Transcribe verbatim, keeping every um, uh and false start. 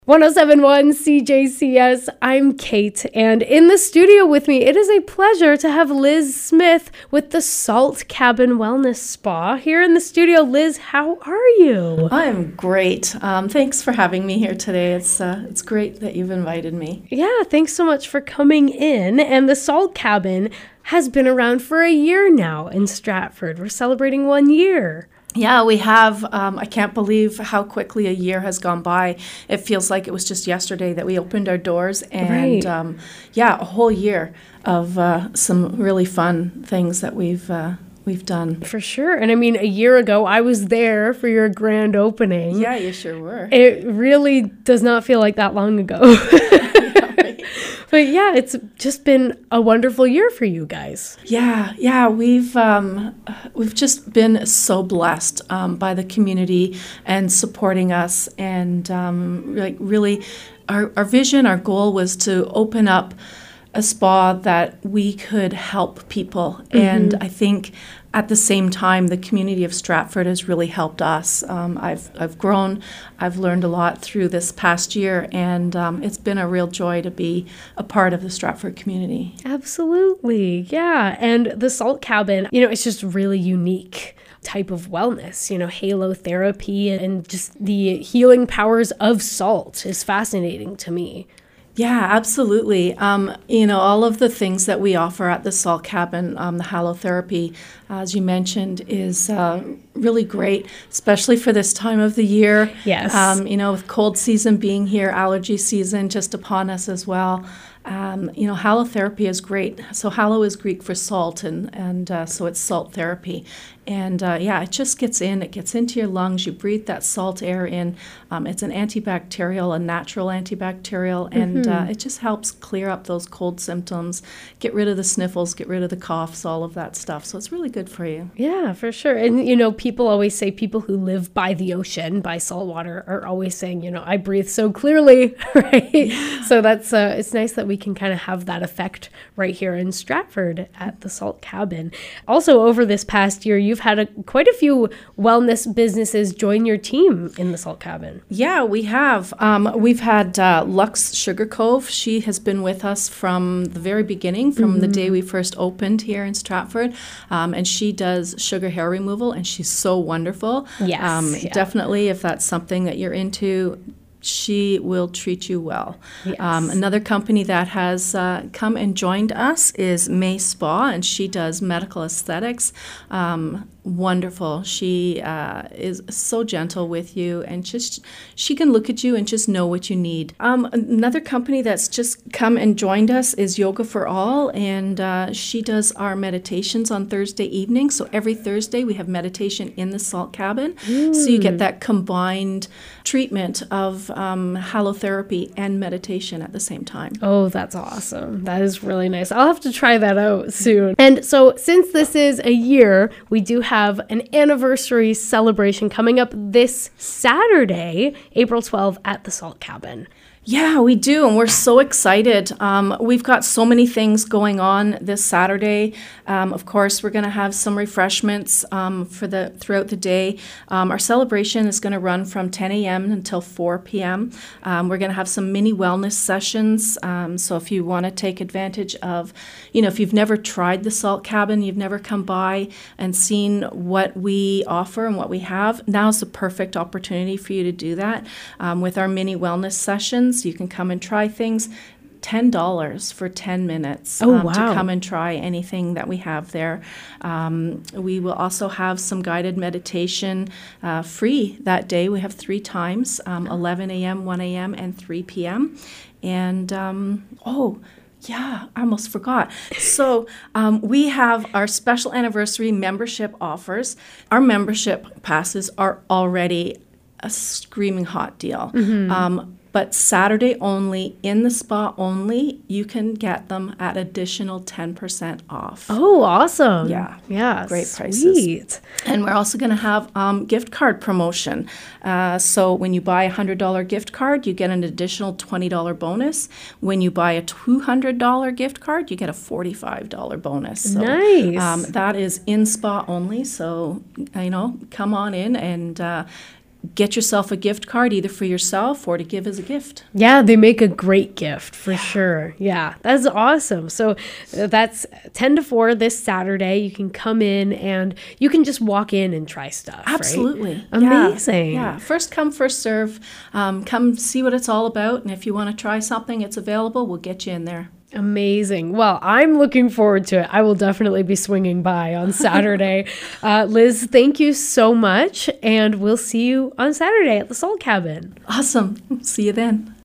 one oh seven point one C J C S, I'm Kate, and in the studio with me, it is a pleasure to have Liz Smith with the Salt Cabin Wellness Spa here in the studio. Liz, how are you? I'm great. Um, thanks for having me here today. It's uh, it's great that you've invited me. Yeah, thanks so much for coming in. And the Salt Cabin has been around for a year now in Stratford. We're celebrating one year. Yeah, we have. Um, I can't believe how quickly a year has gone by. It feels like it was just yesterday that we opened our doors. And Right. um, yeah, a whole year of uh, some really fun things that we've uh, we've done. For sure. And I mean, a year ago, I was there for your grand opening. Yeah, you sure were. It really does not feel like that long ago. But yeah, it's just been a wonderful year for you guys. Yeah, yeah, we've um, we've just been so blessed um, by the community and supporting us, and um, like really, our our vision, our goal was to open up a spa that we could help people, and I think at the same time, the community of Stratford has really helped us. Um, I've I've grown, I've learned a lot through this past year, and um, it's been a real joy to be a part of the Stratford community. Absolutely. Yeah. And the Salt Cabin, you know, it's just really unique type of wellness, you know, halo therapy and just the healing powers of salt is fascinating to me. Yeah, absolutely. Um, you know, all of the things that we offer at the Salt Cabin, um, the halotherapy, as you mentioned, is uh, really great, especially for this time of the year. Yes. Um, you know, with cold season being here, allergy season just upon us as well. Um, you know, halotherapy is great. So halo is Greek for salt, and, and uh, so it's salt therapy. And uh, yeah, it just gets in, it gets into your lungs, you breathe that salt air in. Um, it's an antibacterial, a natural antibacterial, and uh, it just helps clear up those cold symptoms, get rid of the sniffles, get rid of the coughs, all of that stuff. So it's really good for you. Yeah, for sure. And, you know, people always say people who live by the ocean, by salt water, are always saying, you know, I breathe so clearly, right? Yeah. So that's, uh, it's nice that we can kind of have that effect right here in Stratford at the Salt Cabin. Also, over this past year, you've had a, quite a few wellness businesses join your team in the Salt Cabin. Yeah, we have. Um, we've had uh, Lux Sugar Cove. She has been with us from the very beginning, from mm-hmm. the day we first opened here in Stratford. Um, and she does sugar hair removal, and she's so wonderful. Yes. Um, yeah. Definitely, if that's something that you're into, she will treat you well. Yes. Um, another company that has uh, come and joined us is May Spa, and she does medical aesthetics. Um, wonderful. She uh, is so gentle with you, and just she can look at you and just know what you need. Um, another company that's just come and joined us is Yoga for All, and uh, she does our meditations on Thursday evening. So every Thursday we have meditation in the Salt Cabin. Mm. So you get that combined treatment of um, halotherapy and meditation at the same time. Oh, that's awesome. That is really nice. I'll have to try that out soon. And so since this is a year, we do have an anniversary celebration coming up this Saturday, April twelfth at the Salt Cabin. Yeah, we do, and we're so excited. Um, we've got so many things going on this Saturday. Um, of course, we're going to have some refreshments um, for the throughout the day. Um, our celebration is going to run from ten a.m. until four p.m. Um, we're going to have some mini wellness sessions. Um, so if you want to take advantage of, you know, if you've never tried the Salt Cabin, you've never come by and seen what we offer and what we have, now's the perfect opportunity for you to do that um, with our mini wellness sessions. You can come and try things. ten dollars for ten minutes oh, um, wow. to come and try anything that we have there. Um, we will also have some guided meditation uh, free that day. We have three times, um, eleven a.m., one a.m., and three p.m. And, um, oh, yeah, I almost forgot. So um, we have our special anniversary membership offers. Our membership passes are already a screaming hot deal. Mm-hmm. Um, But Saturday only, in the spa only, you can get them at additional ten percent off. Oh, awesome. Yeah. Yeah. Great sweet. prices. And we're also going to have um, gift card promotion. Uh, so when you buy a one hundred dollars gift card, you get an additional twenty dollars bonus. When you buy a two hundred dollars gift card, you get a forty-five dollars bonus. So, nice. Um, that is in spa only. So, you know, come on in and uh, get yourself a gift card either for yourself or to give as a gift. Yeah, they make a great gift for sure. Yeah, that's awesome. So uh, that's ten to four this Saturday. You can come in and you can just walk in and try stuff. Absolutely. Right? Amazing. Yeah. yeah. First come, first serve. Um, come see what it's all about. And if you want to try something, it's available. We'll get you in there. Amazing. Well, I'm looking forward to it. I will definitely be swinging by on Saturday. uh, Liz, thank you so much. And we'll see you on Saturday at the Salt Cabin. Awesome. See you then.